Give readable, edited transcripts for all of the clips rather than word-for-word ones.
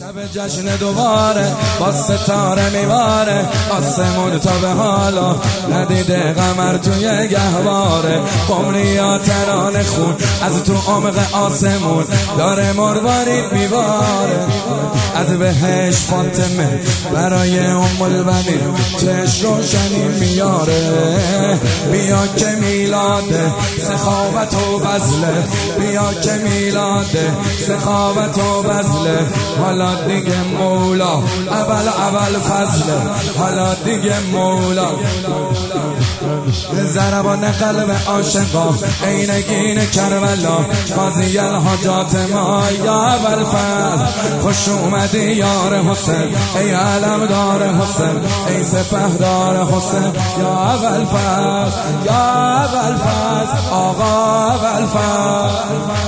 شب جشن دوباره با ستاره میواره آسمون تا به حالا ندیده قمر توی گهواره قمریا ترانه خون از تو عمق آسمون داره مروارید میباره از بهش فاطمه برای ام البنین چشم روشنی میاره بیا که میلاده سخاوت و بذله بیا که میلاده سخاوت و بذله حالا دیگه مولا اول فضله حالا دیگه مولا ضربان قلب عاشقا عینگین کربلا قاضی الحاجات ما یا اول فضل خوش اومدی یار حسین ای علمدار حسین ای سپهدار حسین یا اول فضل یا اول فضل آقا اول فضل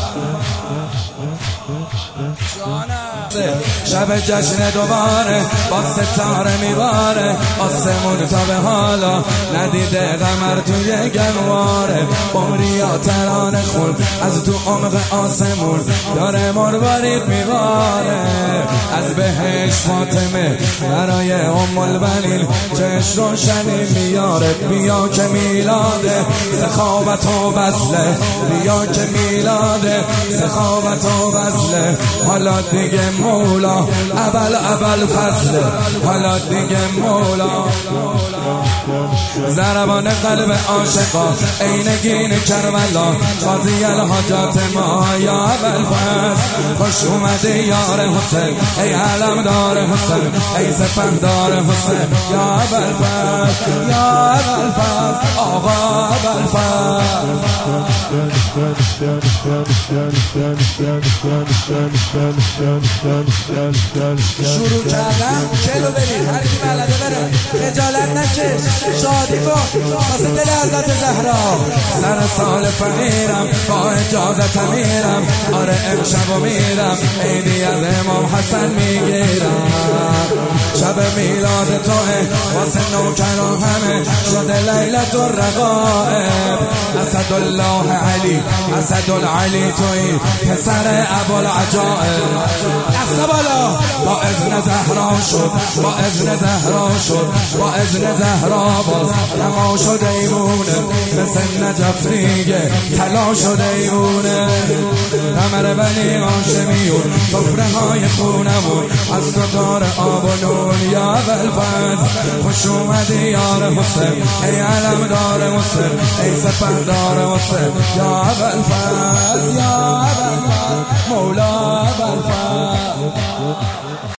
شب جشن دوباره با ستاره میباره آسمون تا به حالا ندیده قمر توی گنواره قمریا ترانه خون از تو عمق آسمون داره مروارید میباره از بهش فاطمه برای ام البنین چشم روشنی میاره بیا که میلاده سخاوت و بذله بیا که میلاده سخاوت و بذله حالا دیگه مولا اول فضله حالا دیگه مولا ضربان قلب عاشقا عینگین کربلا قاضی الحاجات ما یا اول فضل خوش اومدی یار حسین ای علمدار حسین ای سپهدار حسین یا اول فضل یا اول فضل آقا اول فضل شروع کردم چلو برید هر کی بلده بره خجالت نکش شادی کن واسه دل حضرت زهرا سر سال فقیرم با اجازت امیرم آره امشب و میرم عیدی از امام حسن میگیرم شب میلاد توه واسه نوکران همه شده لیلت الرقائب اسدالله علی اسدالعلی توی پسر ابوالعجائب دست بالا با اذن زهرا شد با اذن زهرا شد با اذن زهرا باز نما شد ایمونه مثل نجف ریگه طلا شد ایمونه قمر بنی هاشمیون سفره های خونمون از تو دار آب و نون یا اول فضل خوش اومدی یار حسین ای علمدار حسین ای سپهدار حسین یا اول فضل یا اول فضل مولا اول فضل